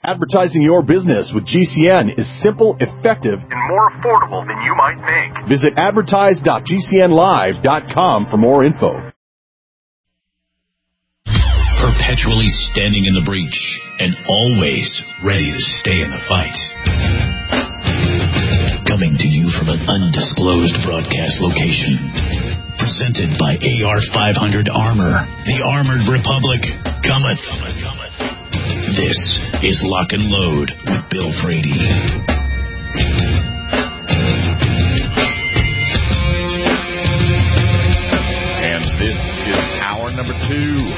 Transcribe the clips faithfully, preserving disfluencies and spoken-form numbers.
Advertising your business with G C N is simple, effective, and more affordable than you might think. Visit advertise dot g c n live dot com for more info. Perpetually standing in the breach and always ready to stay in the fight. Coming to you from an undisclosed broadcast location. Presented by A R five hundred Armor. The Armored Republic cometh. This is Lock and Load with Bill Frady. And this is hour number two.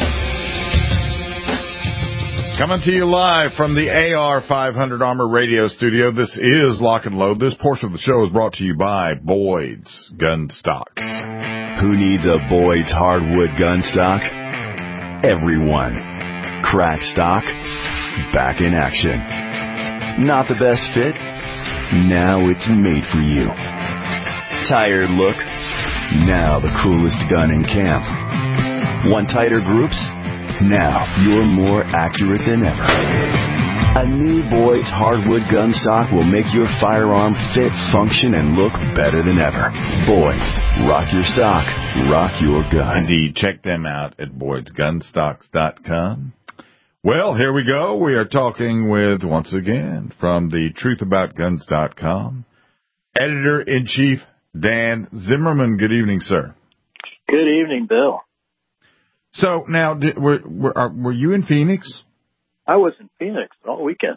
Coming to you live from the A R five hundred Armor Radio Studio. This is Lock and Load. This portion of the show is brought to you by Boyd's Gun Stock. Who needs a Boyd's hardwood gun stock? Everyone. Crack stock, back in action. Not the best fit? Now it's made for you. Tired look? Now the coolest gun in camp. Want tighter groups? Now you're more accurate than ever. A new Boyd's hardwood gun stock will make your firearm fit, function, and look better than ever. Boyd's. Rock your stock. Rock your gun. Indeed. Check them out at boyds gun stocks dot com. Well, here we go. We are talking with, once again, from the truth about guns dot com, Editor-in-Chief Dan Zimmerman. Good evening, sir. Good evening, Bill. So, now, did, were, were, are, were you in Phoenix? I was in Phoenix all weekend.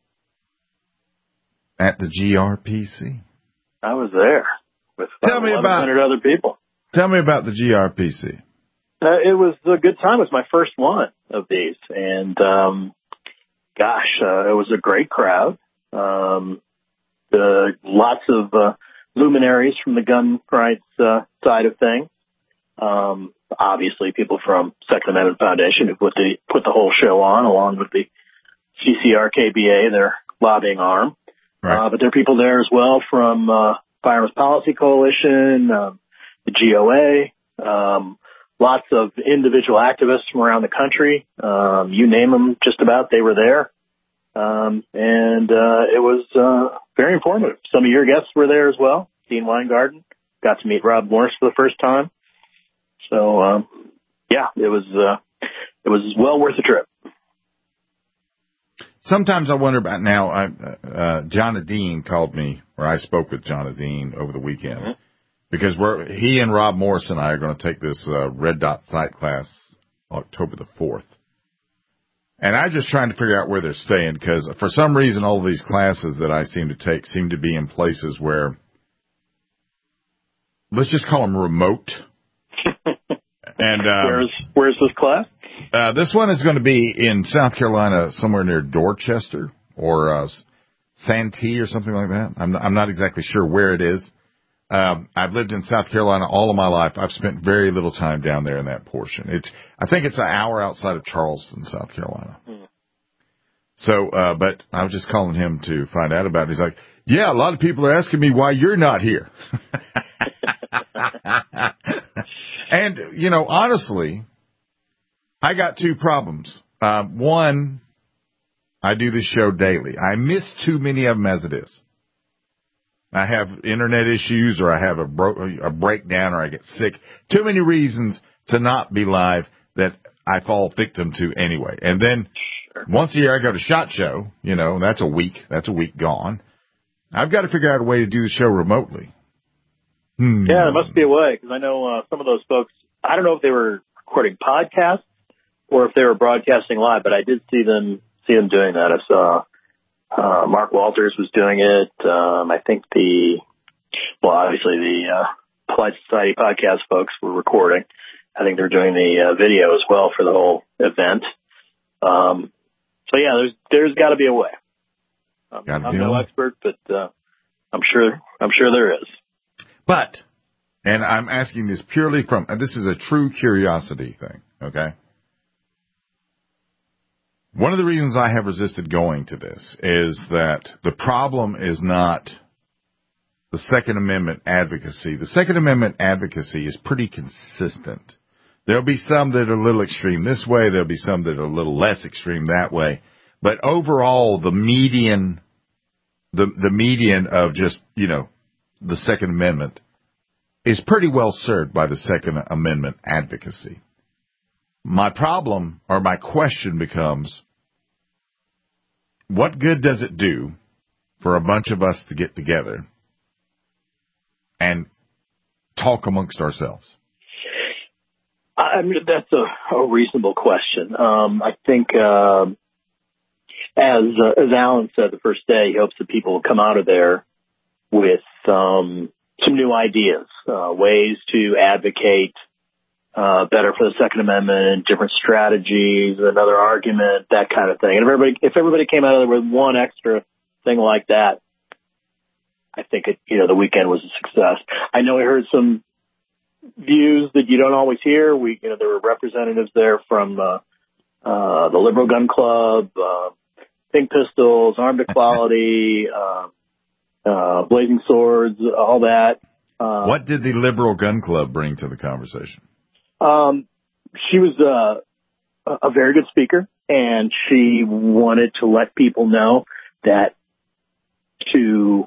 At the G R P C? I was there with tell me about, eleven hundred other people. Tell me about the G R P C. Uh, it was a good time. It was my first one of these. And, um, gosh, uh, it was a great crowd. Um, the, lots of uh, luminaries from the gun rights uh, side of things. Um, obviously, people from Second Amendment Foundation who put the put the whole show on, along with the C C R K B A, their lobbying arm. Right. Uh, but there are people there as well from uh, Firearms Policy Coalition, um, the G O A, um, lots of individual activists from around the country. Um, you name them, just about, they were there. Um, and uh, it was uh, very informative. Some of your guests were there as well. Dean Weingarten. Got to meet Rob Morris for the first time. So, um, yeah, it was uh, it was well worth the trip. Sometimes I wonder about now. I, uh, John Dean called me, or I spoke with John Dean over the weekend, mm-hmm. because we're he and Rob Morris and I are going to take this uh, Red Dot Sight class October the fourth. And I'm just trying to figure out where they're staying, because for some reason all of these classes that I seem to take seem to be in places where, let's just call them remote. And um, where's where's this class? Uh, this one is going to be in South Carolina, somewhere near Dorchester or uh, Santee or something like that. I'm not, I'm not exactly sure where it is. Um, I've lived in South Carolina all of my life. I've spent very little time down there in that portion. It's I think it's an hour outside of Charleston, South Carolina. Hmm. So, uh, but I was just calling him to find out about it. He's like, yeah, a lot of people are asking me why you're not here. And, you know, honestly, I got two problems. Uh, one, I do this show daily. I miss too many of them as it is. I have internet issues, or I have a, bro- a breakdown, or I get sick. Too many reasons to not be live that I fall victim to anyway. And then sure. once a year I go to SHOT Show, you know, that's a week. That's a week gone. I've got to figure out a way to do the show remotely. Hmm. Yeah, there must be a way, because I know uh, some of those folks, I don't know if they were recording podcasts or if they were broadcasting live, but I did see them see them doing that. I saw uh, Mark Walters was doing it. Um, I think the, well, obviously the uh, Polite Society podcast folks were recording. I think they're doing the uh, video as well for the whole event. Um, so, yeah, there's there's got to be a way. Um, I'm no expert, but uh, I'm sure I'm sure there is. But, and I'm asking this purely from, and this is a true curiosity thing, okay? One of the reasons I have resisted going to this is that the problem is not the Second Amendment advocacy. The Second Amendment advocacy is pretty consistent. There'll be some that are a little extreme this way. There'll be some that are a little less extreme that way. But overall, the median, the the median of just, you know, the Second Amendment is pretty well served by the Second Amendment advocacy. My problem, or my question becomes, what good does it do for a bunch of us to get together and talk amongst ourselves? I mean, that's a, a reasonable question. Um, I think, uh, as uh, as Alan said the first day, he hopes that people will come out of there with um, some new ideas, uh, ways to advocate uh, better for the Second Amendment, different strategies, another argument, that kind of thing. And if everybody, if everybody came out of there with one extra thing like that, I think it, you know, the weekend was a success. I know I heard some views that you don't always hear. We, you know, there were representatives there from uh, uh, the Liberal Gun Club, uh, Pink Pistols, Armed Equality, uh, uh, Blazing Swords, all that. Uh, what did the Liberal Gun Club bring to the conversation? Um, she was uh, a very good speaker, and she wanted to let people know that to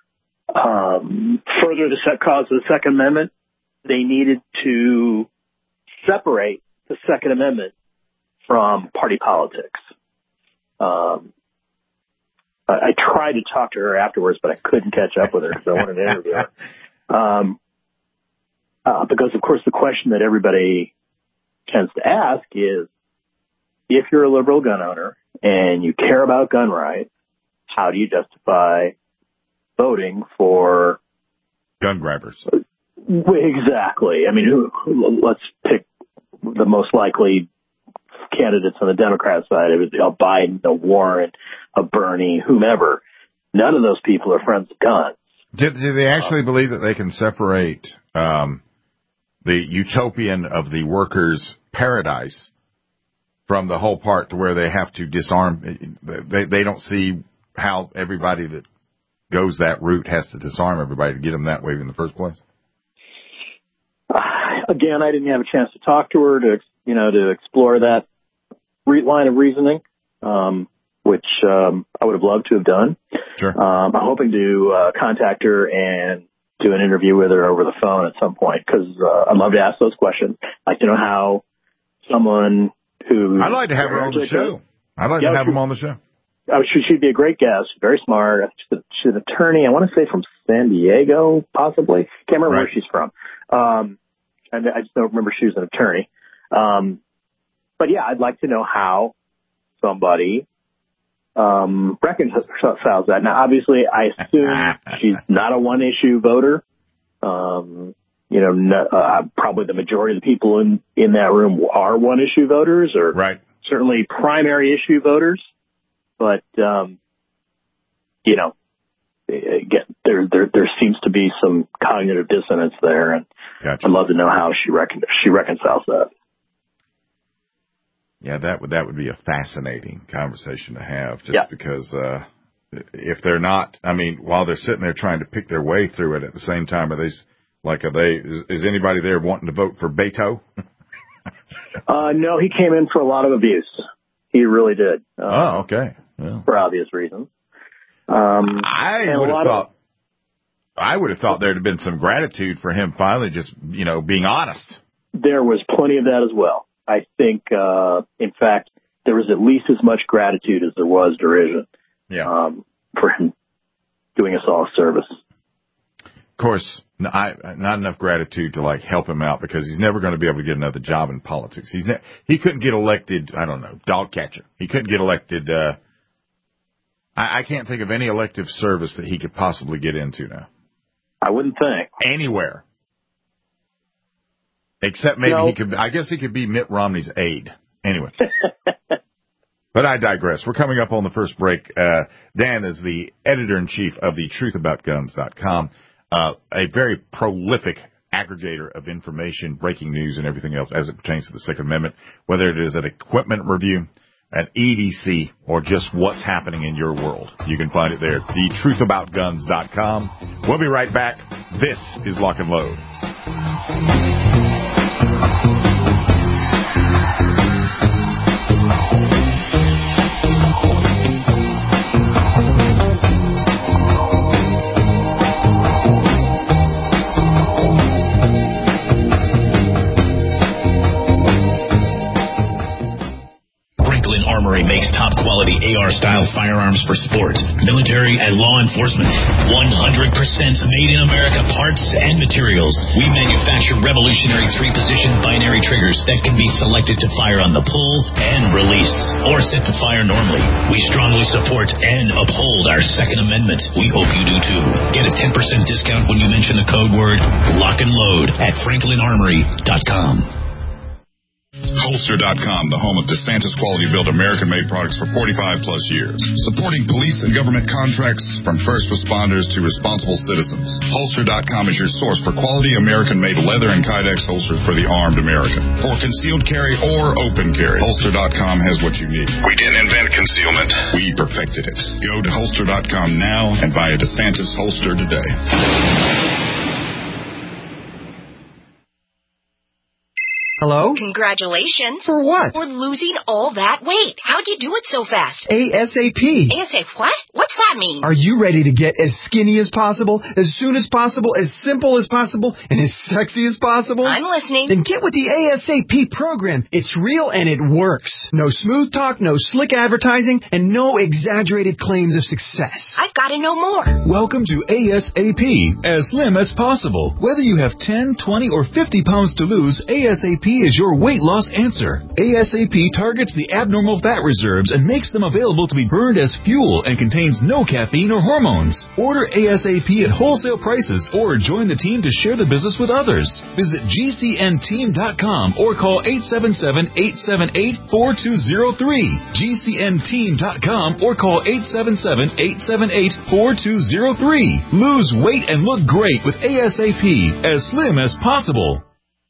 um, further the set cause of the Second Amendment, they needed to separate the Second Amendment from party politics. Um, I, I tried to talk to her afterwards, but I couldn't catch up with her because I wanted to interview her. Um, uh, because, of course, the question that everybody tends to ask is, if you're a liberal gun owner and you care about gun rights, how do you justify voting for gun grabbers? Exactly. I mean, who, let's pick the most likely candidates on the Democrat side. It was a Biden, a Warren, a Bernie, whomever. None of those people are friends of guns. Do, do they actually um, believe that they can separate um, the utopian of the workers' paradise from the whole part to where they have to disarm? They, they don't see how everybody that goes that route has to disarm everybody to get them that way in the first place? Uh, again, I didn't have a chance to talk to her to, you know, to explore that re- line of reasoning, um, which um, I would have loved to have done. Sure. Um, I'm hoping to uh, contact her and do an interview with her over the phone at some point, because uh, I'd love to ask those questions. I'd like to know how someone who... I'd like to have her on the show. I'd like yeah, to have she, him on the show. Oh, she, she'd be a great guest. Very smart. She's, she's an attorney. I want to say from San Diego, possibly. Can't remember right. where she's from. Um, and I just don't remember she was an attorney. Um, but yeah, I'd like to know how somebody um, reconciles that. Now, obviously, I assume she's not a one-issue voter. Um, you know, no, uh, probably the majority of the people in, in that room are one-issue voters, or right. certainly primary issue voters. But, um, you know, again, there, there, there seems to be some cognitive dissonance there, and gotcha. I'd love to know how she recon- she reconciles that. Yeah, that would, that would be a fascinating conversation to have, just yeah. because, uh, if they're not, I mean, while they're sitting there trying to pick their way through it at the same time, are they, like, are they, is, is anybody there wanting to vote for Beto? uh, no, he came in for a lot of abuse. He really did. Um, oh, okay. Yeah. For obvious reasons. Um, I would have thought, of, I would have thought there'd have been some gratitude for him finally just, you know, being honest. There was plenty of that as well. I think, uh, in fact, there was at least as much gratitude as there was derision. Yeah. Um, for him doing us all a service. Of course, I, not enough gratitude to like help him out, because he's never going to be able to get another job in politics. He's ne- he couldn't get elected. I don't know, dog catcher. He couldn't get elected. Uh, I, I can't think of any elective service that he could possibly get into now. I wouldn't think anywhere, except maybe no. he could. I guess he could be Mitt Romney's aide. Anyway. But I digress. We're coming up on the first break. Uh, Dan is the editor-in-chief of the truth about guns dot com, uh, a very prolific aggregator of information, breaking news, and everything else as it pertains to the Second Amendment, whether it is an equipment review, an E D C, or just what's happening in your world. You can find it there, the truth about guns dot com. We'll be right back. This is Lock and Load. style firearms for sport, military, and law enforcement. one hundred percent made in America parts and materials. We manufacture revolutionary three-position binary triggers that can be selected to fire on the pull and release, or set to fire normally. We strongly support and uphold our Second Amendment. We hope you do too. Get a ten percent discount when you mention the code word lock and load at franklin armory dot com. Holster dot com, the home of DeSantis quality-built American-made products for forty-five plus years. Supporting police and government contracts from first responders to responsible citizens. Holster dot com is your source for quality American-made leather and Kydex holsters for the armed American. For concealed carry or open carry, Holster dot com has what you need. We didn't invent concealment. We perfected it. Go to Holster dot com now and buy a DeSantis holster today. Hello? Congratulations. For what? For losing all that weight. How'd you do it so fast? ASAP. ASAP what? What's that mean? Are you ready to get as skinny as possible, as soon as possible, as simple as possible, and as sexy as possible? I'm listening. Then get with the ASAP program. It's real and it works. No smooth talk, no slick advertising, and no exaggerated claims of success. I've got to know more. Welcome to ASAP, as slim as possible. Whether you have ten, twenty, or fifty pounds to lose, ASAP is your weight loss answer. ASAP targets the abnormal fat reserves and makes them available to be burned as fuel and contains no caffeine or hormones. Order ASAP at wholesale prices or join the team to share the business with others. Visit G C N team dot com or call eight seven seven, eight seven eight, four two zero three. G C N team dot com or call eight seven seven, eight seven eight, four two zero three. Lose weight and look great with ASAP, as slim as possible.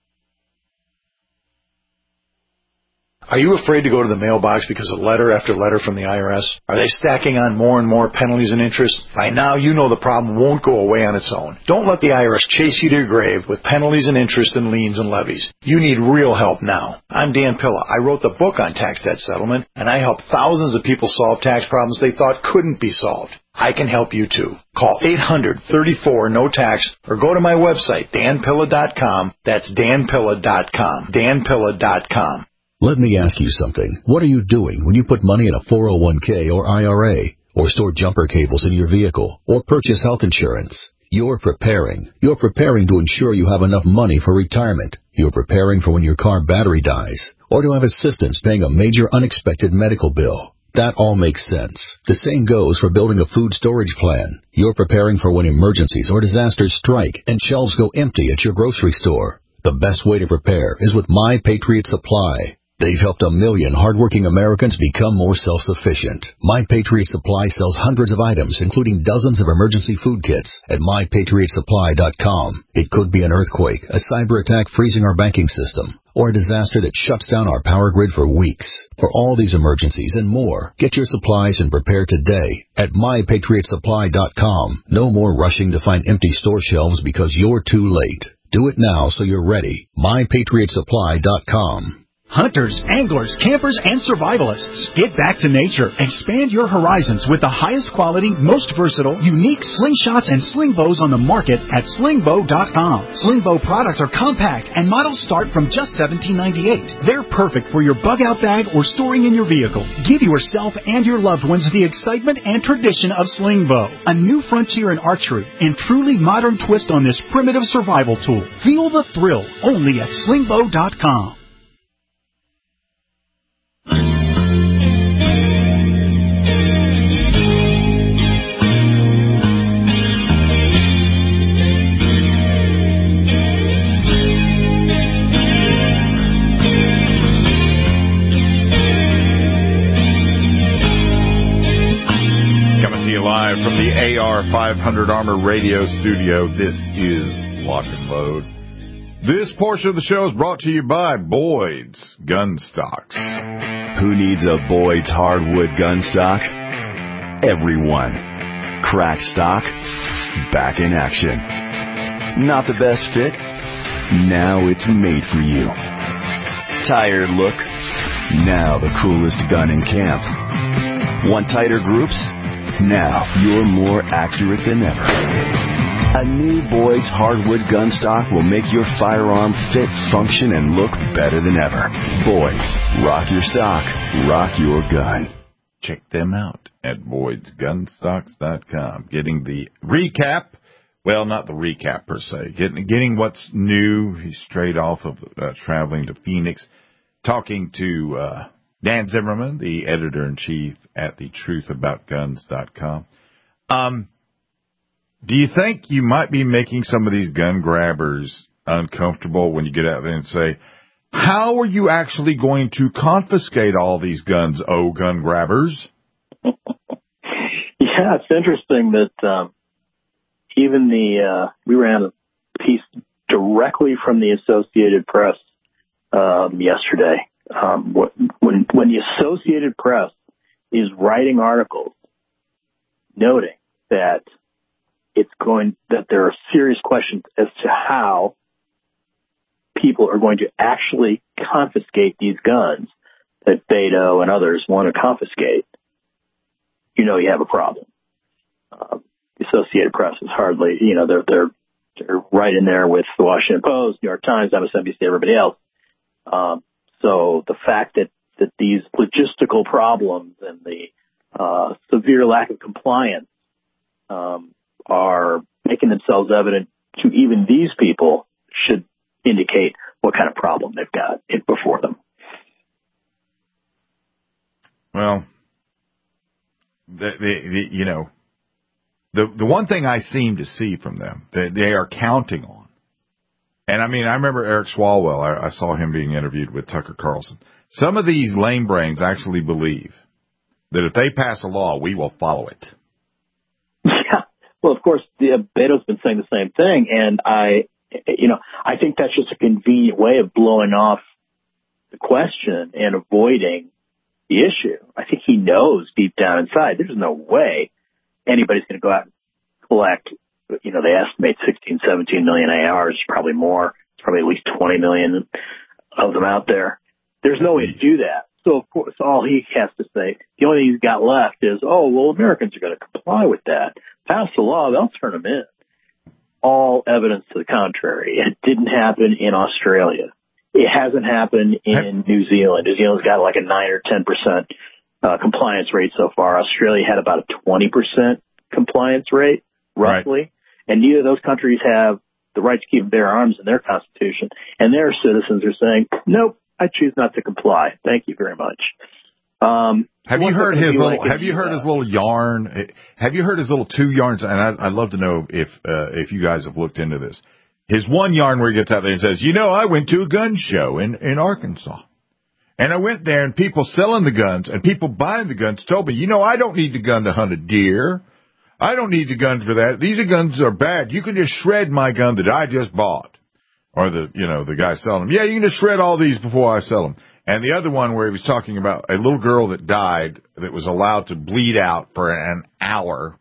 Are you afraid to go to the mailbox because of letter after letter from the I R S? Are they stacking on more and more penalties and interest? By now, you know the problem won't go away on its own. Don't let the I R S chase you to your grave with penalties and interest and liens and levies. You need real help now. I'm Dan Pilla. I wrote the book on tax debt settlement, and I help thousands of people solve tax problems they thought couldn't be solved. I can help you too. Call eight hundred, thirty-four, no tax or go to my website, dan pilla dot com. That's dan pilla dot com. dan pilla dot com. Let me ask you something. What are you doing when you put money in a four oh one k or I R A, or store jumper cables in your vehicle, or purchase health insurance? You're preparing. You're preparing to ensure you have enough money for retirement. You're preparing for when your car battery dies, or to have assistance paying a major unexpected medical bill. That all makes sense. The same goes for building a food storage plan. You're preparing for when emergencies or disasters strike and shelves go empty at your grocery store. The best way to prepare is with My Patriot Supply. They've helped a million hardworking Americans become more self-sufficient. My Patriot Supply sells hundreds of items, including dozens of emergency food kits, at my patriot supply dot com. It could be an earthquake, a cyber attack freezing our banking system, or a disaster that shuts down our power grid for weeks. For all these emergencies and more, get your supplies and prepare today at my patriot supply dot com. No more rushing to find empty store shelves because you're too late. Do it now so you're ready. my patriot supply dot com. Hunters, anglers, campers, and survivalists. Get back to nature. Expand your horizons with the highest quality, most versatile, unique slingshots and sling bows on the market at sling bow dot com. Sling bow products are compact and models start from just seventeen ninety-eight. They're perfect for your bug out bag or storing in your vehicle. Give yourself and your loved ones the excitement and tradition of sling bow, a new frontier in archery and truly modern twist on this primitive survival tool. Feel the thrill only at sling bow dot com. Live from the A R five hundred Armor Radio Studio, this is Lock and Load. This portion of the show is brought to you by Boyd's Gun Stocks. Who needs a Boyd's hardwood gun stock? Everyone. Crack stock, back in action. Not the best fit? Now it's made for you. Tired look? Now the coolest gun in camp. Want tighter groups? Now you're more accurate than ever. A new Boyd's hardwood gun stock will make your firearm fit, function, and look better than ever. Boyd's. Rock your stock. Rock your gun. check them out at Boyd's Gun Stocks dot com. Getting the recap. Well, not the recap per se. Getting, getting what's new. He's straight off of uh, traveling to Phoenix, talking to uh, Dan Zimmerman, the editor-in-chief at the truth about guns dot com. Um, do you think you might be making some of these gun grabbers uncomfortable when you get out there and say, how are you actually going to confiscate all these guns, oh, gun grabbers? Yeah, it's interesting that um, even the, uh, we ran a piece directly from the Associated Press um, yesterday. Um, when, when the Associated Press is writing articles noting that it's going, that there are serious questions as to how people are going to actually confiscate these guns that Beto and others want to confiscate, you know you have a problem. Um, the Associated Press is hardly, you know, they're, they're, they're right in there with the Washington Post, New York Times, M S N B C, everybody else. Um, so the fact that, that these logistical problems and the uh, severe lack of compliance um, are making themselves evident to even these people should indicate what kind of problem they've got before them. Well, the, the, the you know, the the one thing I seem to see from them that they are counting on, and I mean, I remember Eric Swalwell. I, I saw him being interviewed with Tucker Carlson. Some of these lame brains actually believe that if they pass a law, we will follow it. Yeah. Well, of course, the, Beto's been saying the same thing, and I. You know, I think that's just a convenient way of blowing off the question and avoiding the issue. I think he knows deep down inside there's no way anybody's going to go out and collect, you know, they estimate sixteen, seventeen million A Rs, probably more. It's probably at least twenty million of them out there. There's no way to do that. So, of course, all he has to say, the only thing he's got left is, oh, well, Americans are going to comply with that. Pass the law, they'll turn them in. All evidence to the contrary. It didn't happen in Australia. It hasn't happened in New Zealand. New Zealand's got like a nine or ten percent uh, compliance rate so far. Australia had about a twenty percent compliance rate, roughly. Right. And neither of those countries have the right to keep and bear arms in their constitution. And their citizens are saying, nope, I choose not to comply. Thank you very much. Um, have you heard his little, like have you heard his little yarn? Have you heard his little two yarns? And I, I'd love to know if, uh, if you guys have looked into this. His one yarn where he gets out there and says, you know, I went to a gun show in, in Arkansas and I went there and people selling the guns and people buying the guns told me, you know, I don't need the gun to hunt a deer. I don't need the guns for that. These guns are bad. You can just shred my gun that I just bought. Or the, you know, the guy selling them. Yeah, you can just shred all these before I sell them. And the other one where he was talking about a little girl that died that was allowed to bleed out for an hour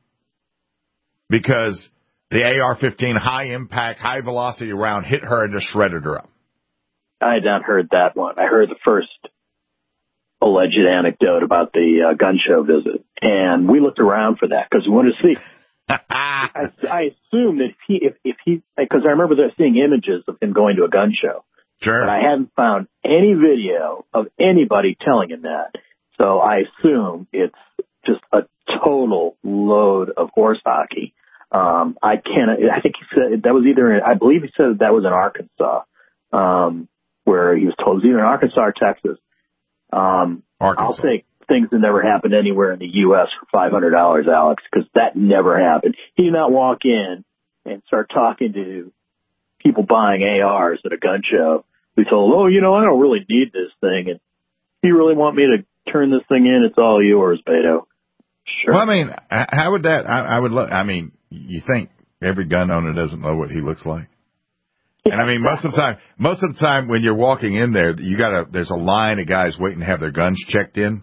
because the A R fifteen high impact, high velocity round hit her and just shredded her up. I had not heard that one. I heard the first alleged anecdote about the uh, gun show visit. And we looked around for that because we wanted to see. I, I assume that if he, if, if he, because I remember seeing images of him going to a gun show. Sure. But I hadn't found any video of anybody telling him that. So I assume it's just a total load of horse hockey. Um, I can't, I think he said that was either, I believe he said that was in Arkansas, um, where he was told it was either in Arkansas or Texas. Um, Arkansas. I'll take things that never happened anywhere in the U S for five hundred dollars, Alex, because that never happened. He did not walk in and start talking to people buying A Rs at a gun show. We told, oh, you know, I don't really need this thing. And if you really want me to turn this thing in, it's all yours, Beto. Sure. Well, I mean, how would that, I, I would look, I mean, you think every gun owner doesn't know what he looks like? Yeah, and I mean, most of the time, most of the time when you're walking in there, you gotta, there's a line of guys waiting to have their guns checked in.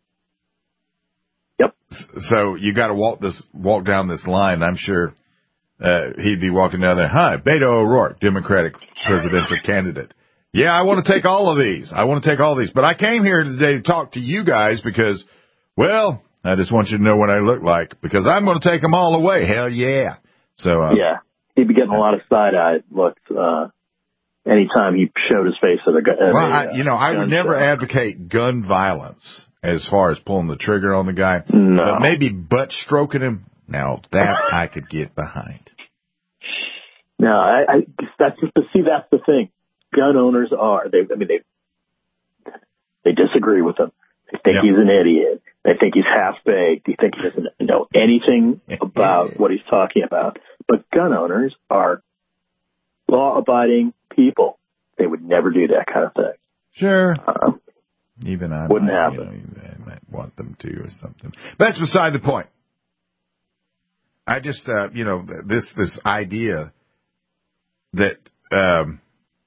Yep. So you gotta walk this, walk down this line. I'm sure, uh, he'd be walking down there. Hi, Beto O'Rourke, Democratic presidential candidate. Yeah, I want to take all of these. I want to take all these. But I came here today to talk to you guys because, well, I just want you to know what I look like because I'm going to take them all away. Hell yeah. So, uh, yeah, he'd be getting a lot of side-eye looks, uh, anytime he showed his face at a gun. Well, I, you know, I would never show. advocate gun violence. as far as pulling the trigger on the guy. No. But maybe butt stroking him. Now, that I could get behind. No, I, I that's just, see, that's the thing. Gun owners are, they, I mean, they, they disagree with him. They think yep. he's an idiot. They think he's half-baked. They think he doesn't know anything about what he's talking about. But gun owners are law-abiding people. They would never do that kind of thing. Sure. Um, Even I wouldn't might, happen. You know, I might want them to or something. But that's beside the point. I just, uh, you know, this this idea that um,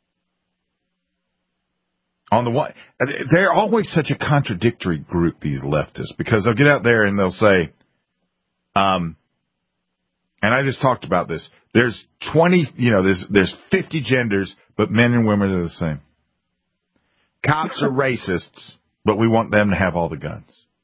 on the one, they're always such a contradictory group, these leftists, because they'll get out there and they'll say, um, and I just talked about this. There's twenty, you know, there's there's fifty genders, but men and women are the same. Cops are racists, but we want them to have all the guns.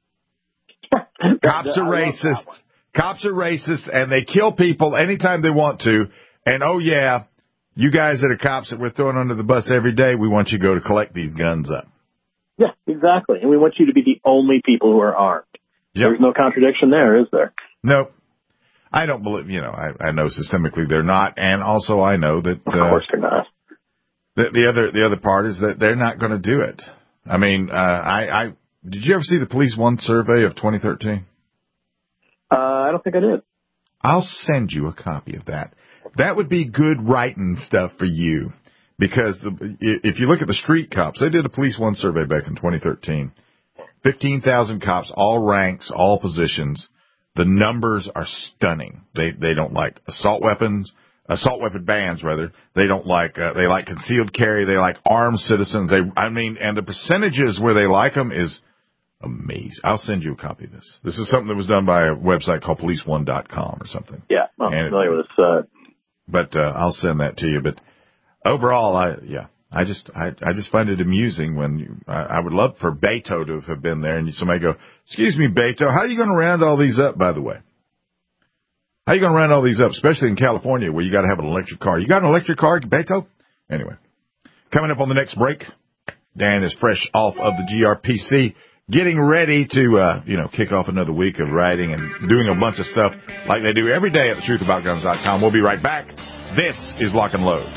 Cops are racist. Cops are racist, and they kill people anytime they want to. And, oh, yeah, you guys that are cops that we're throwing under the bus every day, we want you to go to collect these guns up. Yeah, exactly. And we want you to be the only people who are armed. Yep. There's no contradiction there, is there? Nope. I don't believe, you know, I, I know systemically they're not. And also I know that. Of course uh, they're not. The, the other the other part is that they're not going to do it. I mean, uh, I, I did you ever see the Police One survey of twenty thirteen? Uh, I don't think I did. I'll send you a copy of that. That would be good writing stuff for you, because the, if you look at the street cops, they did a Police One survey back in twenty thirteen. fifteen thousand cops, all ranks, all positions. The numbers are stunning. They they don't like assault weapons. Assault weapon bans, rather. They don't like, uh, they like concealed carry. They like armed citizens. They, I mean, and the percentages where they like them is amazing. I'll send you a copy of this. This is something that was done by a website called police one dot com or something. Yeah, I'm and familiar it, with this. Uh... But, uh, I'll send that to you. But overall, I, yeah, I just, I, I just find it amusing when you, I, I would love for Beto to have been there and somebody go, excuse me, Beto, how are you going to round all these up, by the way? How are you going to round all these up, especially in California where you got to have an electric car? You got an electric car, Beto? Anyway, coming up on the next break, Dan is fresh off of the G R P C, getting ready to, uh, you know, kick off another week of writing and doing a bunch of stuff like they do every day at the truth about guns dot com. We'll be right back. This is Lock and Load.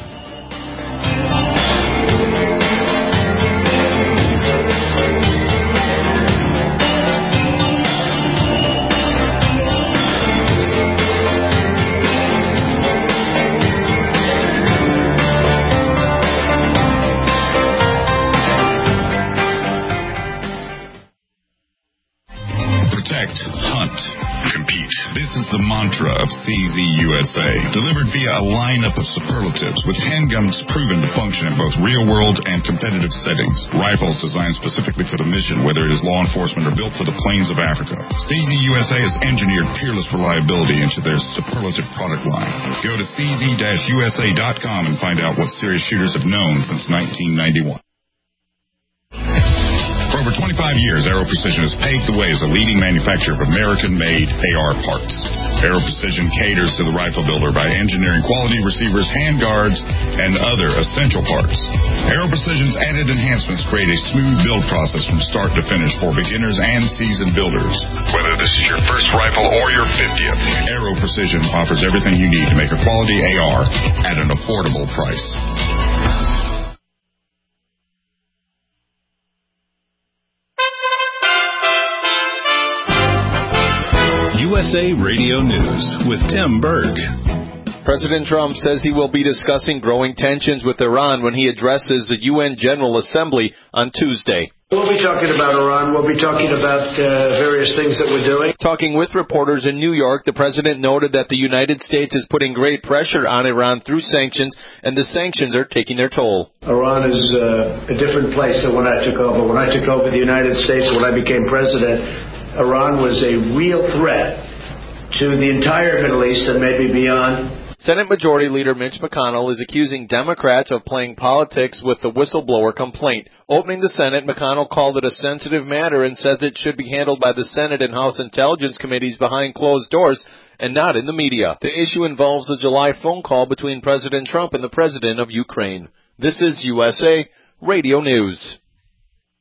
Hunt, compete. This is the mantra of C Z U S A, delivered via a lineup of superlatives with handguns proven to function in both real-world and competitive settings. Rifles designed specifically for the mission, whether it is law enforcement or built for the plains of Africa. C Z U S A has engineered peerless reliability into their superlative product line. Go to C Z U S A dot com and find out what serious shooters have known since nineteen ninety-one. For over twenty-five years, Aero Precision has paved the way as a leading manufacturer of American-made A R parts. Aero Precision caters to the rifle builder by engineering quality receivers, handguards, and other essential parts. Aero Precision's added enhancements create a smooth build process from start to finish for beginners and seasoned builders. Whether this is your first rifle or your fiftieth, Aero Precision offers everything you need to make a quality A R at an affordable price. U S A Radio News with Tim Berg. President Trump says he will be discussing growing tensions with Iran when he addresses the U N General Assembly on Tuesday. We'll be talking about Iran. We'll be talking about uh, various things that we're doing. Talking with reporters in New York, the president noted that the United States is putting great pressure on Iran through sanctions, and the sanctions are taking their toll. Iran is uh, a different place than when I took over. When I took over the United States, when I became president, Iran was a real threat to the entire Middle East and maybe beyond. Senate Majority Leader Mitch McConnell is accusing Democrats of playing politics with the whistleblower complaint. Opening the Senate, McConnell called it a sensitive matter and said it should be handled by the Senate and House Intelligence Committees behind closed doors and not in the media. The issue involves the July phone call between President Trump and the President of Ukraine. This is U S A Radio News.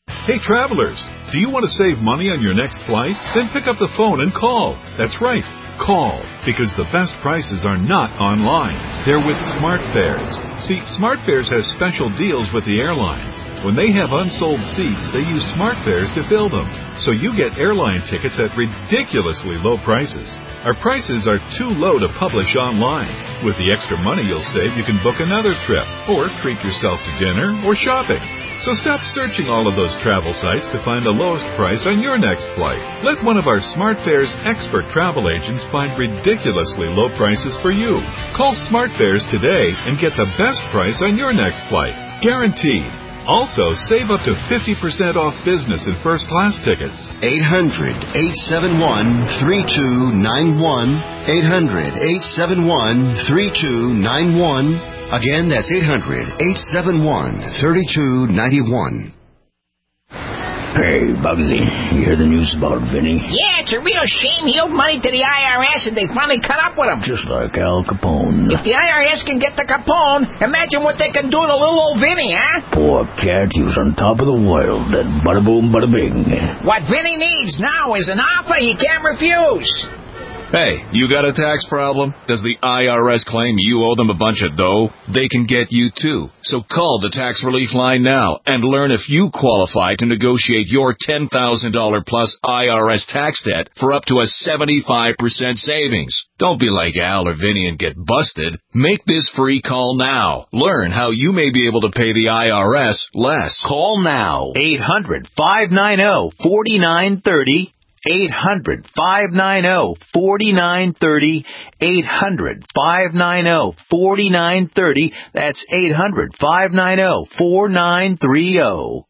Hey, travelers, do you want to save money on your next flight? Then pick up the phone and call. That's right, call, because the best prices are not online. They're with SmartFares. See, SmartFares has special deals with the airlines. When they have unsold seats, they use SmartFares to fill them. So you get airline tickets at ridiculously low prices. Our prices are too low to publish online. With the extra money you'll save, you can book another trip, or treat yourself to dinner or shopping. So stop searching all of those travel sites to find the lowest price on your next flight. Let one of our SmartFares expert travel agents find ridiculously low prices for you. Call SmartFares today and get the best price on your next flight. Guaranteed. Also, save up to fifty percent off business and first class tickets. eight hundred, eight seven one, three two nine one. eight hundred, eight seven one, three two nine one. Again, that's eight hundred, eight seven one, three two nine one. Hey, Bugsy, you hear the news about Vinny? Yeah, it's a real shame. He owed money to the I R S and they finally cut up with him. Just like Al Capone. If the I R S can get the Capone, imagine what they can do to little old Vinny, huh? Poor cat, he was on top of the world, and bada boom, bada bing. What Vinny needs now is an offer he can't refuse. Hey, you got a tax problem? Does the I R S claim you owe them a bunch of dough? They can get you too. So call the tax relief line now and learn if you qualify to negotiate your ten thousand dollars plus I R S tax debt for up to a seventy-five percent savings. Don't be like Al or Vinny and get busted. Make this free call now. Learn how you may be able to pay the I R S less. Call now. eight hundred, five nine zero, four nine three zero. eight hundred, five nine zero, four nine three zero. eight hundred, five nine zero, four nine three zero. That's eight hundred, five nine zero, four nine three zero.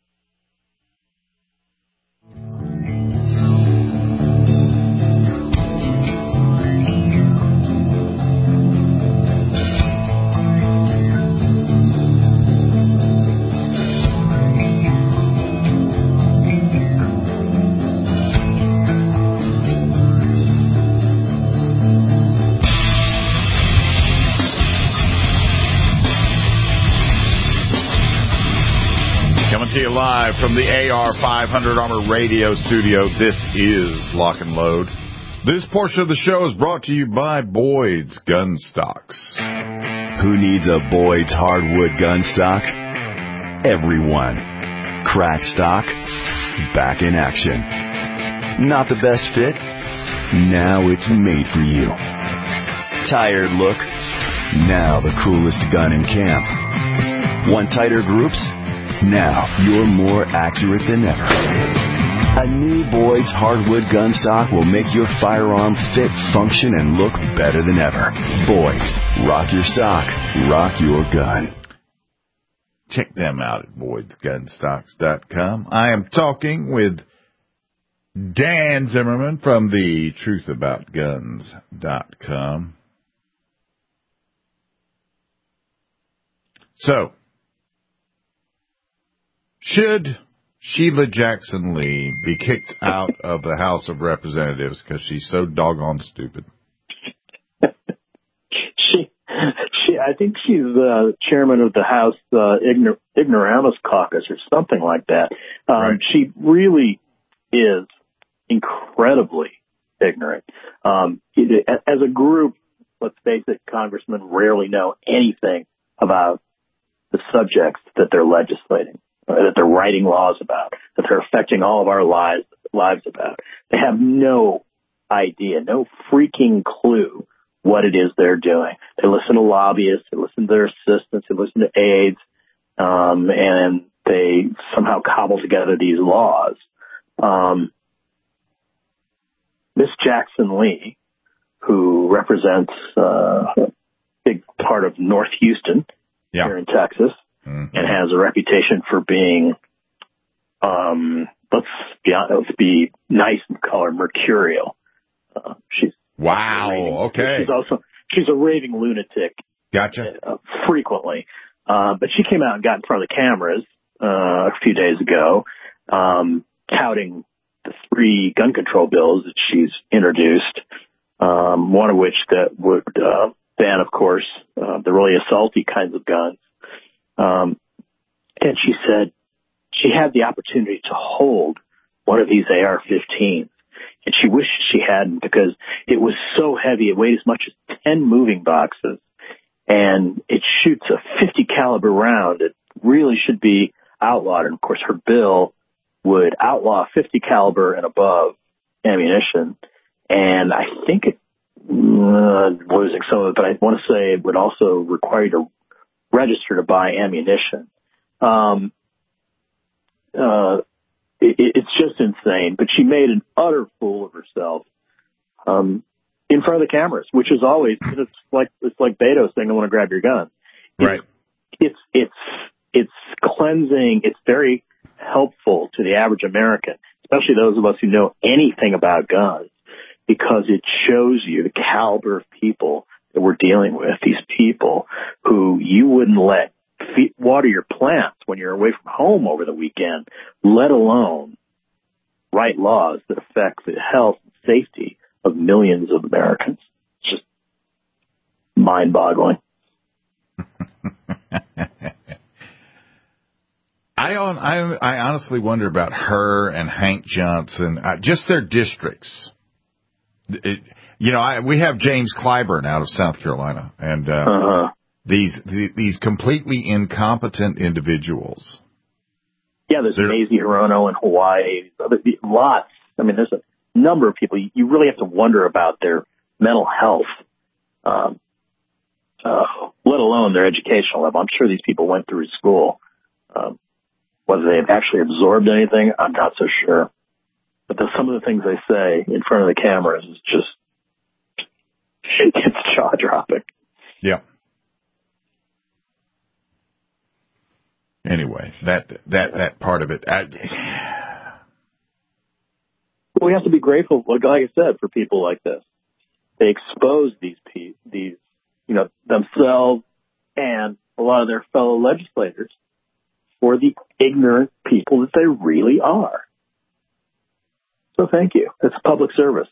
To you live from the A R five hundred Armor Radio Studio. This is Lock and Load. This portion of the show is brought to you by Boyd's Gun Stocks. Who needs a Boyd's hardwood gun stock? Everyone. Crack stock, back in action. Not the best fit? Now it's made for you. Tired look? Now the coolest gun in camp. Want tighter groups? Now you're more accurate than ever. A new Boyd's hardwood gun stock will make your firearm fit, function, and look better than ever. Boyd's. Rock your stock. Rock your gun. Check them out at boyds gun stocks dot com. I am talking with Dan Zimmerman from the truth about guns dot com. So, should Sheila Jackson Lee be kicked out of the House of Representatives because she's so doggone stupid? she, she, I think she's uh, chairman of the House uh, Ignor- Ignoramus Caucus or something like that. Um, right. She really is incredibly ignorant. Um, as a group, let's face it, congressmen rarely know anything about the subjects that they're legislating, that they're writing laws about, that they're affecting all of our lives, lives about. They have no idea, no freaking clue what it is they're doing. They listen to lobbyists, they listen to their assistants, they listen to aides, um, and they somehow cobble together these laws. Um, Miss Jackson Lee, who represents uh, a big part of North Houston, yeah. here in Texas, mm-hmm. and has a reputation for being, um, let's be honest, let's be nice and call her mercurial. Uh, she's wow, raving, okay. She's also she's a raving lunatic. Gotcha. Uh, frequently, uh, but she came out and got in front of the cameras uh, a few days ago, um, touting the three gun control bills that she's introduced. Um, one of which that would uh, ban, of course, uh, the really assaulty kinds of guns. Um, and she said she had the opportunity to hold one of these A R fifteens. And she wished she hadn't because it was so heavy. It weighed as much as ten moving boxes. And it shoots a fifty caliber round. It really should be outlawed. And, of course, her bill would outlaw fifty caliber and above ammunition. And I think it, uh, losing some of it, but I want to say it would also require you to register to buy ammunition. Um, uh, it, it's just insane. But she made an utter fool of herself um, in front of the cameras, which is always, it's like it's like Beto saying, "I want to grab your gun." It's, right. It's it's it's cleansing. It's very helpful to the average American, especially those of us who know anything about guns, because it shows you the caliber of people that we're dealing with. These people who you wouldn't let feed, water your plants when you're away from home over the weekend, let alone write laws that affect the health and safety of millions of Americans. It's just mind-boggling. I, on, I I honestly wonder about her and Hank Johnson, uh, just their districts. It, you know, I, we have James Clyburn out of South Carolina, and uh, uh-huh. these the, these completely incompetent individuals. Yeah, there's Mazie Hirono in Hawaii. Lots. I mean, there's a number of people. You really have to wonder about their mental health, um, uh, let alone their educational level. I'm sure these people went through school. Um, whether they've actually absorbed anything, I'm not so sure. But the, some of the things they say in front of the cameras is just, it's jaw-dropping. Yeah. Anyway, that that that part of it. I, well, we have to be grateful, like I said, for people like this. They expose these pe- these, you know, themselves and a lot of their fellow legislators for the ignorant people that they really are. So thank you. It's public service.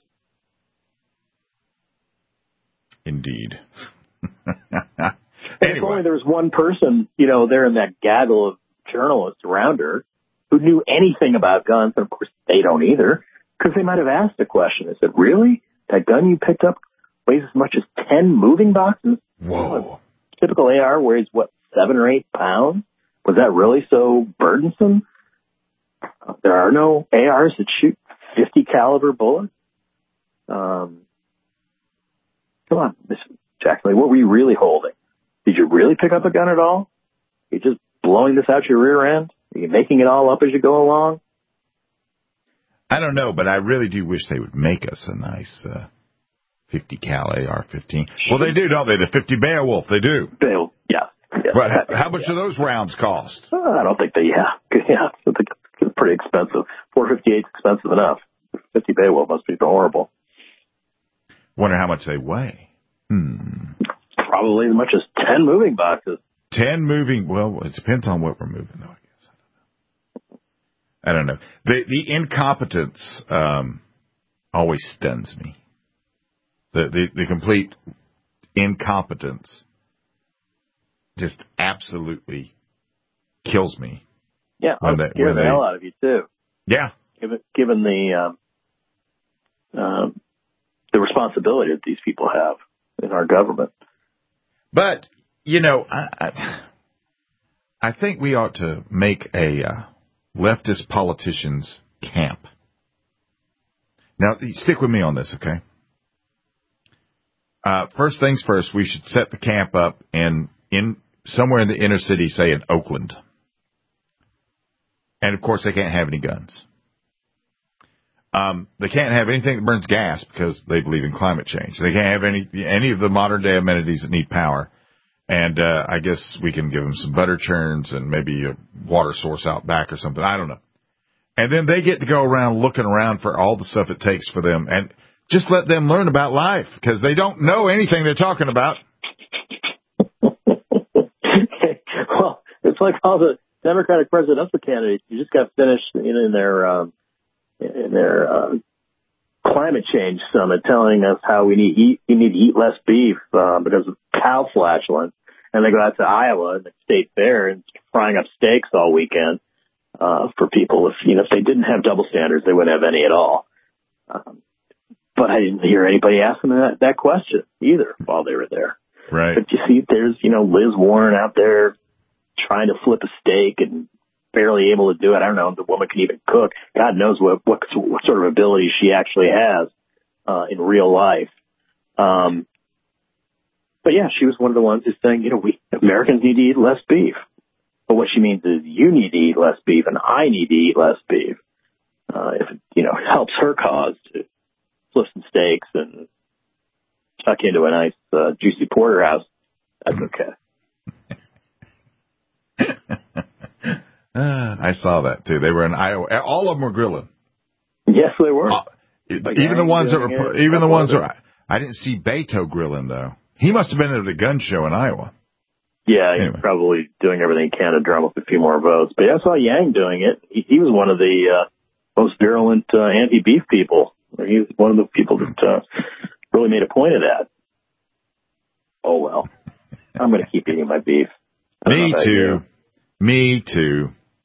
Indeed. Anyway. If only there was one person, you know, there in that gaggle of journalists around her who knew anything about guns, and of course they don't either, because they might have asked a question. They said, really? That gun you picked up weighs as much as ten moving boxes? Whoa. A typical A R weighs, what, seven or eight pounds? Was that really so burdensome? Uh, there are no A Rs that shoot fifty caliber bullets. Um, come on, Miss Jackson, what were you really holding? Did you really pick up a gun at all? Are you just blowing this out your rear end? Are you making it all up as you go along? I don't know, but I really do wish they would make us a nice uh, fifty cal A R fifteen. Well, they do, don't they? The fifty Beowulf, they do. Beowulf, yeah. yeah. But how, how much yeah. do those rounds cost? Uh, I don't think they, yeah. Yeah, I think it's pretty expensive. four fifty-eight is expensive enough. fifty Beowulf must be horrible. Wonder how much they weigh. Hmm. Probably as much as ten moving boxes. Ten moving, well, it depends on what we're moving, though, I guess. I don't know. The the incompetence um, always stuns me. The, the the complete incompetence just absolutely kills me. Yeah, when it'll scare the hell out of you, too. Yeah. Given, given the, um, um, the responsibility that these people have in our government. But, you know, I, I, I think we ought to make a uh, leftist politicians camp. Now, stick with me on this, okay? Uh, first things first, we should set the camp up in, in somewhere in the inner city, say in Oakland. And, of course, they can't have any guns. Um, they can't have anything that burns gas because they believe in climate change. They can't have any any of the modern day amenities that need power. And uh, I guess we can give them some butter churns and maybe a water source out back or something. I don't know. And then they get to go around looking around for all the stuff it takes for them. And just let them learn about life because they don't know anything they're talking about. Well, it's like all the Democratic presidential candidates. You just got finished in, in their... Um, in their uh, climate change summit telling us how we need eat, we need to eat less beef uh, because of cow flatulence. And they go out to Iowa and the state fair and frying up steaks all weekend. uh, for people. If, you know, if they didn't have double standards, they wouldn't have any at all. Um, but I didn't hear anybody asking that, that question either while they were there. Right. But you see, there's, you know, Liz Warren out there trying to flip a steak and barely able to do it. I don't know if the woman can even cook. God knows what, what, what sort of ability she actually has uh, in real life. Um, but yeah, she was one of the ones who's saying, you know, we Americans need to eat less beef. But what she means is you need to eat less beef and I need to eat less beef. Uh, if it, you know, helps her cause to flip some steaks and tuck into a nice, uh, juicy porterhouse, that's okay. uh, I saw that too. They were in Iowa. All of them were grilling. Yes, they were. Uh, even the ones that were, it, even the ones that, I didn't see Beto grilling though. He must have been at a gun show in Iowa. Yeah, anyway. He's probably doing everything he can to drum up a few more votes. But yeah, I saw Yang doing it. He, he was one of the uh, most virulent uh, anti-beef people. He was one of the people that uh, really made a point of that. Oh, well. I'm going to keep eating my beef. Me too. Me too.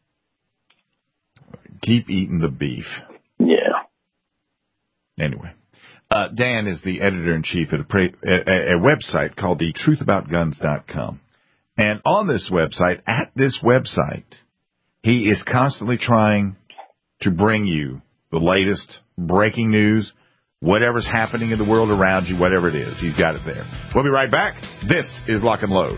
Keep eating the beef. Yeah. Anyway. Uh, Dan is the editor-in-chief at a, pre- a, a website called the truth about guns dot com. And on this website, at this website, he is constantly trying to bring you the latest breaking news, whatever's happening in the world around you, whatever it is. He's got it there. We'll be right back. This is Lock and Load.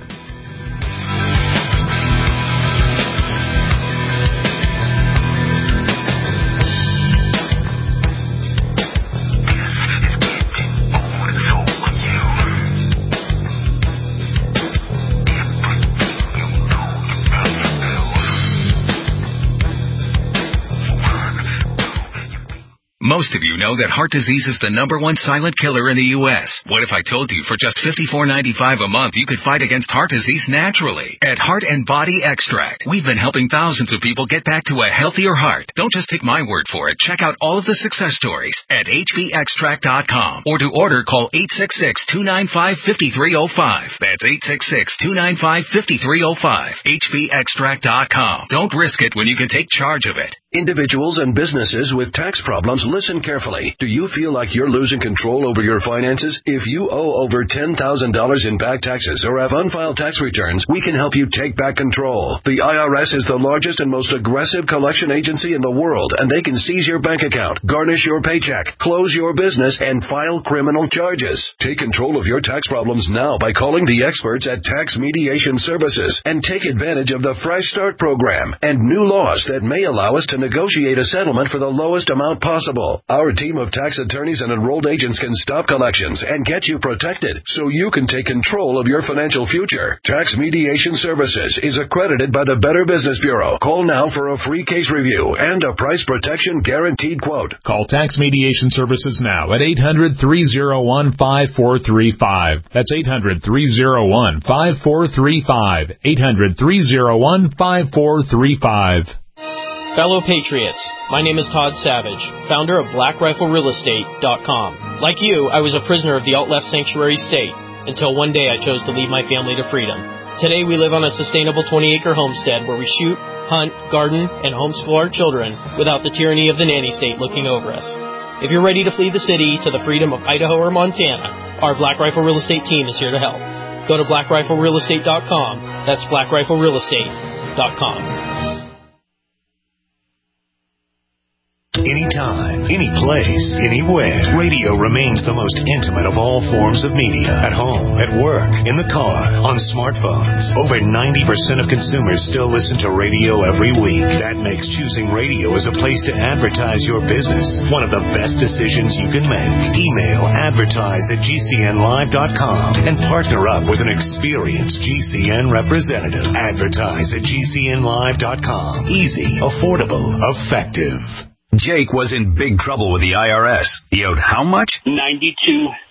Most of you know that heart disease is the number one silent killer in the U S What if I told you for just fifty-four ninety-five a month you could fight against heart disease naturally? At Heart and Body Extract, we've been helping thousands of people get back to a healthier heart. Don't just take my word for it. Check out all of the success stories at H B extract dot com. Or to order, call eight six six, two nine five, five three zero five. That's eight six six, two nine five, five three zero five. H B extract dot com. Don't risk it when you can take charge of it. Individuals and businesses with tax problems, listen carefully. Do you feel like you're losing control over your finances? If you owe over ten thousand dollars in back taxes or have unfiled tax returns, we can help you take back control. The I R S is the largest and most aggressive collection agency in the world, and they can seize your bank account, garnish your paycheck, close your business, and file criminal charges. Take control of your tax problems now by calling the experts at Tax Mediation Services and take advantage of the Fresh Start program and new laws that may allow us to negotiate a settlement for the lowest amount possible. Our team of tax attorneys and enrolled agents can stop collections and get you protected so you can take control of your financial future. Tax Mediation Services is accredited by the Better Business Bureau. Call now for a free case review and a price protection guaranteed quote. Call Tax Mediation Services now at eight hundred, three oh one, five four three five. That's eight hundred, three oh one, five four three five. eight hundred, three oh one, five four three five. Fellow Patriots, my name is Todd Savage, founder of Black Rifle Real Estate dot com. Like you, I was a prisoner of the alt-left sanctuary state until one day I chose to lead my family to freedom. Today we live on a sustainable twenty-acre homestead where we shoot, hunt, garden, and homeschool our children without the tyranny of the nanny state looking over us. If you're ready to flee the city to the freedom of Idaho or Montana, our Black Rifle Real Estate team is here to help. Go to Black Rifle Real Estate dot com. That's Black Rifle Real Estate dot com. Anytime, any place, anywhere. Radio remains the most intimate of all forms of media. At home, at work, in the car, on smartphones. Over ninety percent of consumers still listen to radio every week. That makes choosing radio as a place to advertise your business one of the best decisions you can make. Email advertise at G C N live dot com and partner up with an experienced G C N representative. Advertise at G C N live dot com. Easy, affordable, effective. Jake was in big trouble with the I R S. He owed how much? ninety-two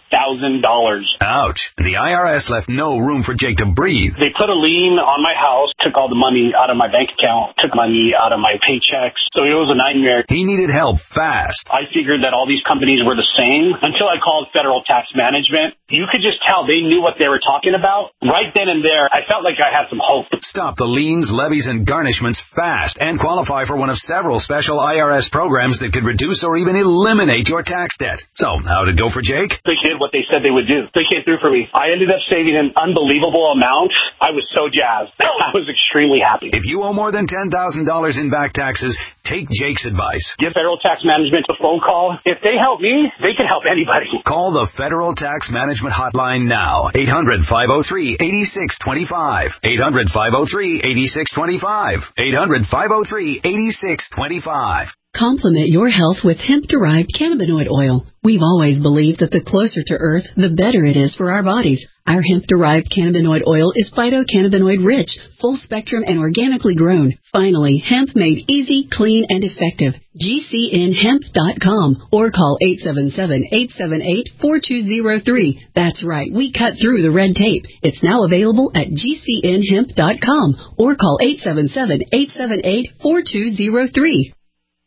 thousand dollars. Ouch. The I R S left no room for Jake to breathe. They put a lien on my house, took all the money out of my bank account, took money out of my paychecks. So it was a nightmare. He needed help fast. I figured that all these companies were the same until I called Federal Tax Management. You could just tell they knew what they were talking about. Right then and there, I felt like I had some hope. Stop the liens, levies, and garnishments fast and qualify for one of several special I R S programs that could reduce or even eliminate your tax debt. So, how'd it go for Jake? They did what they said they would do. They came through for me. I ended up saving an unbelievable amount. I was so jazzed. I was extremely happy. If you owe more than ten thousand dollars in back taxes, take Jake's advice. Give Federal Tax Management a phone call. If they help me, they can help anybody. Call the Federal Tax Management Hotline now. eight hundred, five oh three, eight six two five. eight hundred, five oh three, eight six two five. eight hundred, five oh three, eight six two five. Complement your health with hemp-derived cannabinoid oil. We've always believed that the closer to Earth, the better it is for our bodies. Our hemp-derived cannabinoid oil is phytocannabinoid rich, full spectrum, and organically grown. Finally, hemp made easy, clean, and effective. G C N hemp dot com or call eight seven seven, eight seven eight, four two zero three. That's right, we cut through the red tape. It's now available at G C N hemp dot com or call eight seven seven, eight seven eight, four two zero three.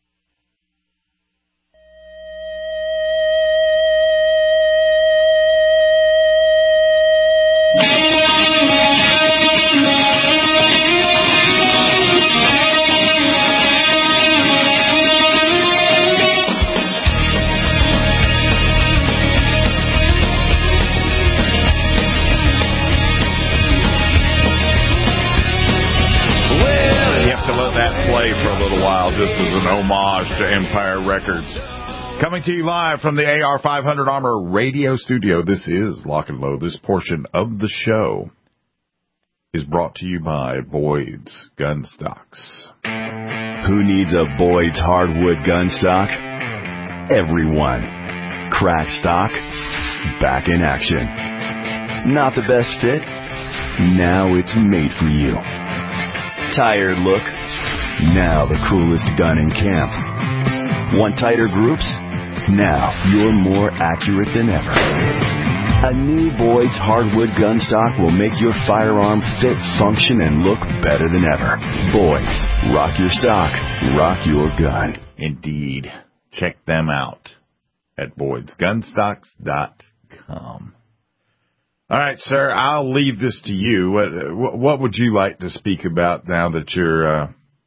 This is an homage to Empire Records. Coming to you live from the A R five hundred Armor Radio Studio. This is Lock and Load. This portion of the show is brought to you by Boyd's Gun Stocks. Who needs a Boyd's hardwood gun stock? Everyone. Crack stock, back in action. Not the best fit? Now it's made for you. Tired look? Now the coolest gun in camp. Want tighter groups? Now you're more accurate than ever. A new Boyd's hardwood gun stock will make your firearm fit, function, and look better than ever. Boyd's. Rock your stock. Rock your gun. Indeed. Check them out at boyds gun stocks dot com. All right, sir, I'll leave this to you. What, what would you like to speak about now that you're... Uh,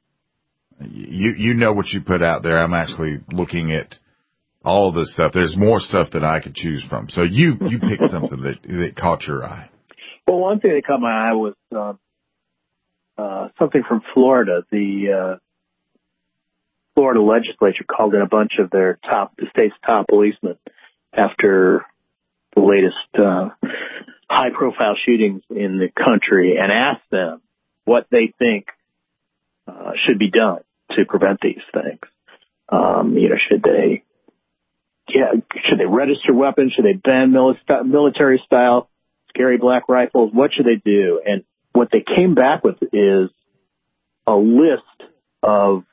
You you know what you put out there. I'm actually looking at all of this stuff. There's more stuff that I could choose from. So you, you picked something that, that caught your eye. Well, one thing that caught my eye was uh, uh, something from Florida. The uh, Florida legislature called in a bunch of their top, the state's top policemen after the latest uh, high-profile shootings in the country and asked them what they think uh, should be done to prevent these things. Um, you know, should they, yeah, should they register weapons? Should they ban military style scary black rifles? What should they do? And what they came back with is a list of,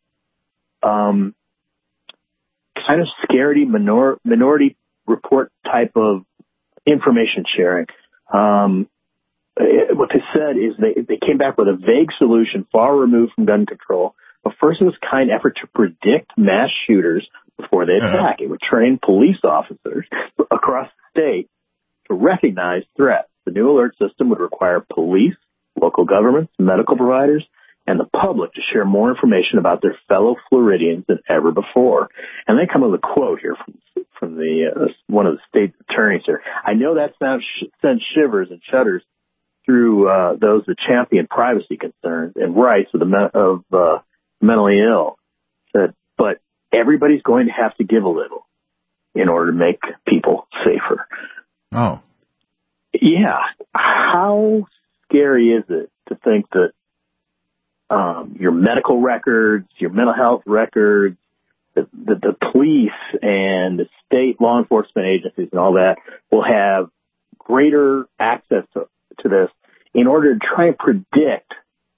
um, kind of scaredy minor, minority report type of information sharing. Um, it, what they said is they, they came back with a vague solution far removed from gun control. A first-of-its-kind effort to predict mass shooters before they attack. It would train police officers across the state to recognize threats. The new alert system would require police, local governments, medical providers, and the public to share more information about their fellow Floridians than ever before. And they come with a quote here from from the uh, one of the state attorneys here. I know that sounds sh- sends shivers and shudders through uh, those that champion privacy concerns and rights of the me- of uh, mentally ill. Said, but everybody's going to have to give a little in order to make people safer. Oh. Yeah. How scary is it to think that um, your medical records, your mental health records, the, the, the police and the state law enforcement agencies and all that will have greater access to, to this in order to try and predict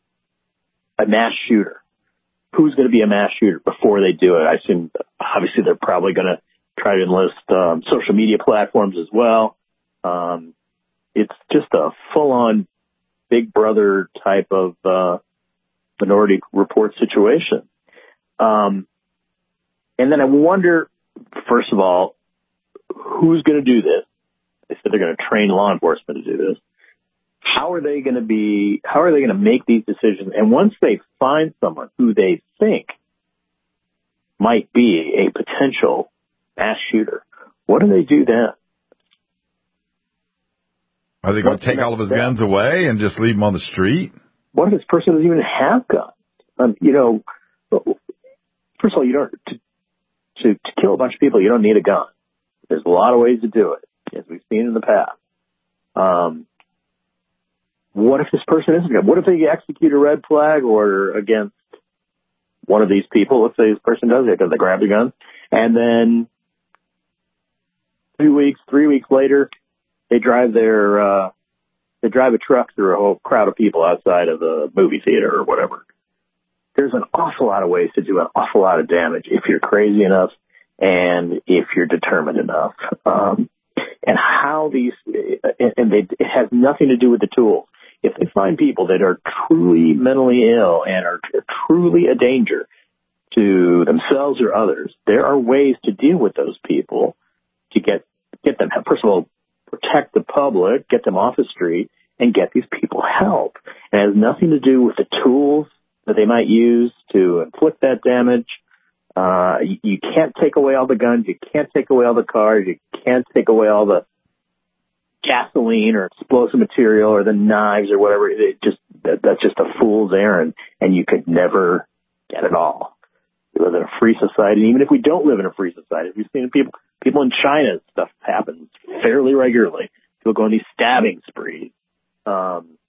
a mass shooter? Who's going to be a mass shooter before they do it? I assume, obviously, they're probably going to try to enlist um, social media platforms as well. Um, it's just a full-on Big Brother type of uh, Minority Report situation. Um, and then I wonder, first of all, who's going to do this? They said they're going to train law enforcement to do this. How are they going to be, how are they going to make these decisions? And once they find someone who they think might be a potential mass shooter, what do they do then? Are they going to take all of his guns away and just leave them on the street? What if this person doesn't even have guns? Um, you know, first of all, you don't, to, to, to kill a bunch of people, you don't need a gun. There's a lot of ways to do it, as we've seen in the past. Um, what if this person isn't good? What if they execute a red flag order against one of these people? Let's say this person does it because they grab the gun. And then two weeks, three weeks later, they drive their, uh, they drive a truck through a whole crowd of people outside of the movie theater or whatever. There's an awful lot of ways to do an awful lot of damage if you're crazy enough and if you're determined enough. Um, and how these, and they, it has nothing to do with the tools. If they find people that are truly mentally ill and are truly a danger to themselves or others, there are ways to deal with those people to get, get them, first of all, protect the public, get them off the street, and get these people help. And it has nothing to do with the tools that they might use to inflict that damage. Uh, you, you can't take away all the guns. You can't take away all the cars. You can't take away all the gasoline or explosive material or the knives or whatever. It just that, that's just a fool's errand, and you could never get it all. We live in a free society. Even if we don't live in a free society, we've seen people people in China, stuff happens fairly regularly. People go on these stabbing sprees. Um,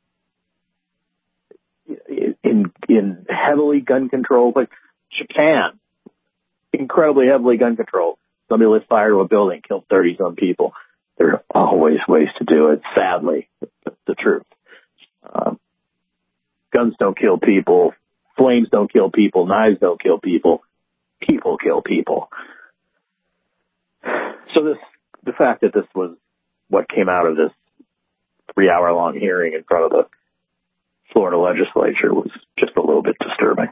in in heavily gun controlled, like Japan, incredibly heavily gun controlled. Somebody lit fire to a building, killed thirty some people. There are always ways to do it. Sadly, that's the truth. Um, guns don't kill people. Flames don't kill people. Knives don't kill people. People kill people. So this, the fact that this was what came out of this three hour long hearing in front of the Florida legislature was just a little bit disturbing.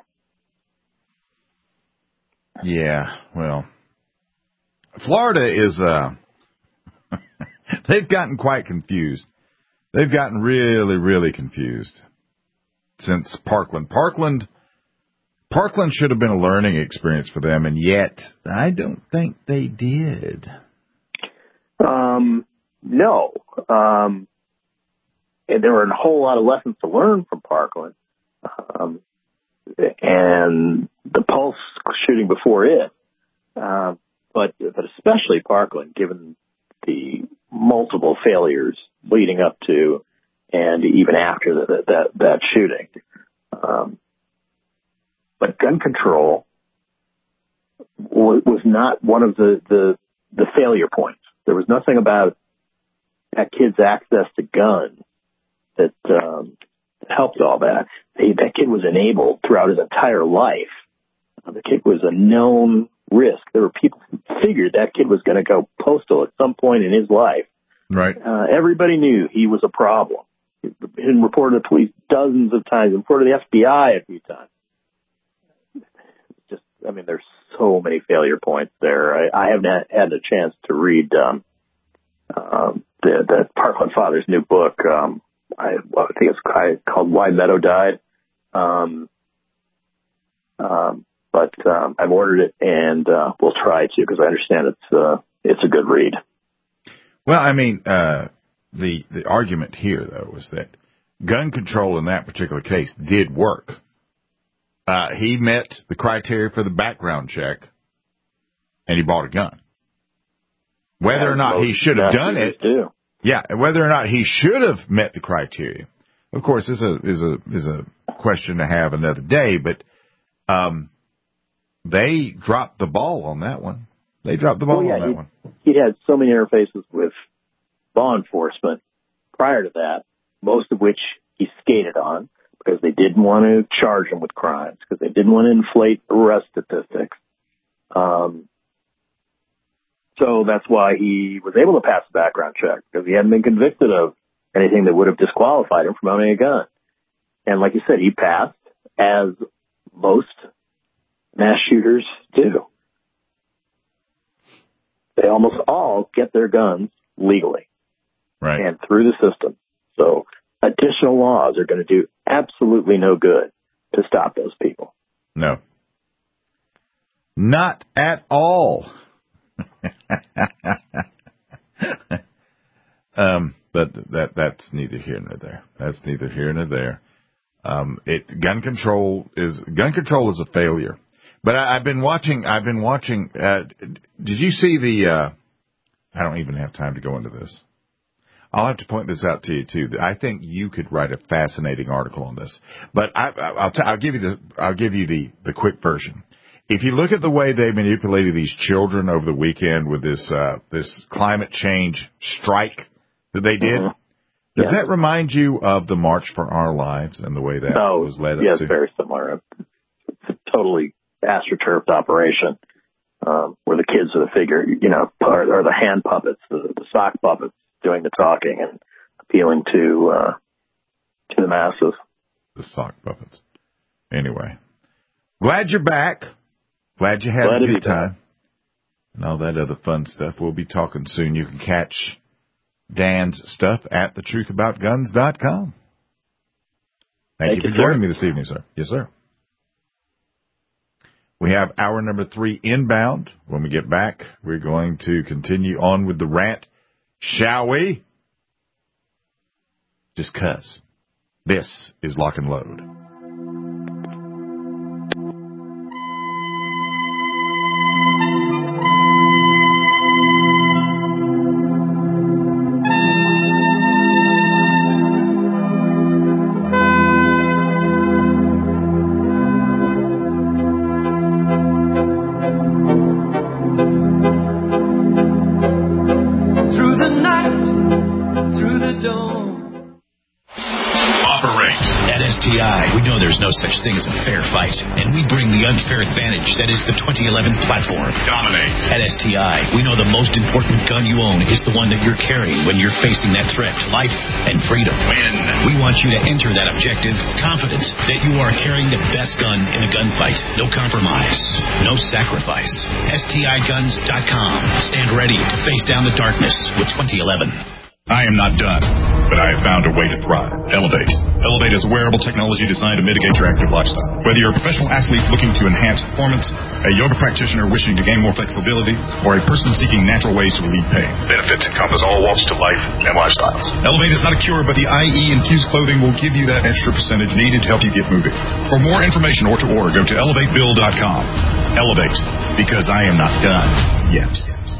Yeah, well, Florida is, uh, they've gotten quite confused. They've gotten really, really confused since Parkland. Parkland, Parkland should have been a learning experience for them, and yet I don't think they did. Um, no. Um, and there were a whole lot of lessons to learn from Parkland. Um, and the Pulse shooting before it. Uh, but, but especially Parkland, given the multiple failures leading up to and even after the, that, that shooting. Um, but gun control w- was not one of the, the, the failure points. There was nothing about that kid's access to guns that, um, helped all that. He, that kid was enabled throughout his entire life. Uh, the kid was a known risk. There were people who figured that kid was going to go postal at some point in his life. Right. Uh, everybody knew he was a problem. He's been reported to police dozens of times, reported to the F B I a few times. Just, I mean, there's so many failure points there. I, I haven't had a chance to read um, um, the, the Parkland Father's new book. Um, I, well, I think it's called Why Meadow Died. Um, um, but um, I've ordered it, and uh, we'll try to because I understand it's uh, it's a good read. Well, I mean, uh, the the argument here though was that gun control in that particular case did work. Uh, he met the criteria for the background check, and he bought a gun. Whether yeah, or not he should have done it, do. yeah, whether or not he should have met the criteria, of course, is a is a is a question to have another day. But um, they dropped the ball on that one. They dropped the ball well, yeah, on that he, one. He had so many interfaces with law enforcement prior to that, most of which he skated on because they didn't want to charge him with crimes, because they didn't want to inflate arrest statistics. Um, So that's why he was able to pass the background check, because he hadn't been convicted of anything that would have disqualified him from owning a gun. And like you said, he passed, as most mass shooters do. They almost all get their guns legally. Right. And through the system. So additional laws are going to do absolutely no good to stop those people. No. Not at all. um, but that that's neither here nor there. That's neither here nor there. Um, it gun control is gun control is a failure. But I, I've been watching. I've been watching. Uh, did you see the? Uh, I don't even have time to go into this. I'll have to point this out to you too. I think you could write a fascinating article on this. But I, I, I'll, t- I'll give you the. I'll give you the, the quick version. If you look at the way they manipulated these children over the weekend with this uh, this climate change strike that they did, mm-hmm. does yeah. that remind you of the March for Our Lives and the way that oh, was led yes, up to? Yes, very similar. It's a totally astroturfed operation um, where the kids are the figure, you know, are, are the hand puppets, the, the sock puppets doing the talking and appealing to uh, to the masses. The sock puppets. Anyway, glad you're back. Glad you had Glad a good time. And all that other fun stuff. We'll be talking soon. You can catch Dan's stuff at the truth about guns dot com. Thank, Thank you for you, joining me this evening, sir. Yes, sir. We have hour number three inbound. When we get back, we're going to continue on with the rant. Shall we? Just 'cause. This is Lock and Load. We know there's no such thing as a fair fight, and we bring the unfair advantage that is the twenty eleven platform. Dominate. At S T I, we know the most important gun you own is the one that you're carrying when you're facing that threat to life and freedom. Win. We want you to enter that objective confident that you are carrying the best gun in a gunfight. No compromise. No sacrifice. S T I guns dot com. Stand ready to face down the darkness with twenty eleven. I am not done, but I have found a way to thrive. Elevate. Elevate is a wearable technology designed to mitigate your active lifestyle. Whether you're a professional athlete looking to enhance performance, a yoga practitioner wishing to gain more flexibility, or a person seeking natural ways to relieve pain, benefits encompass all walks to life and lifestyles. Elevate is not a cure, but the I E-infused clothing will give you that extra percentage needed to help you get moving. For more information or to order, go to elevate bill dot com. Elevate, because I am not done yet.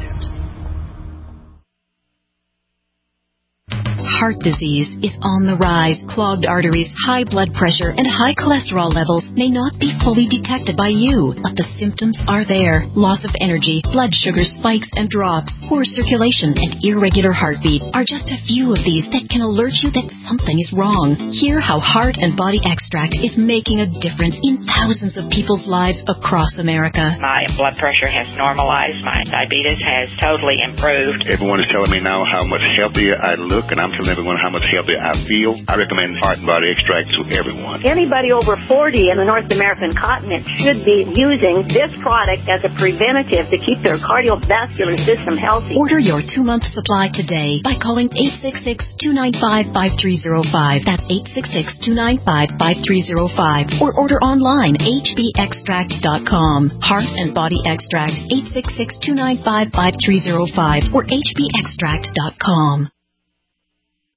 Heart disease is on the rise. Clogged arteries, high blood pressure, and high cholesterol levels may not be fully detected by you, but the symptoms are there. Loss of energy, blood sugar spikes and drops, poor circulation, and irregular heartbeat are just a few of these that can alert you that something is wrong. Hear how Heart and Body Extract is making a difference in thousands of people's lives across America. My blood pressure has normalized. My diabetes has totally improved. Everyone is telling me now how much healthier I look, and I'm telling everyone how much healthier I feel. I recommend Heart and Body Extract to everyone. Anybody over forty in the North American continent should be using this product as a preventative to keep their cardiovascular system healthy. Order your two-month supply today by calling eight six six, two nine five, five three zero five. That's eight six six, two nine five, five three zero five. Or order online, h b extract dot com. Heart and Body Extract, eight six six, two nine five, five three zero five or h b extract dot com.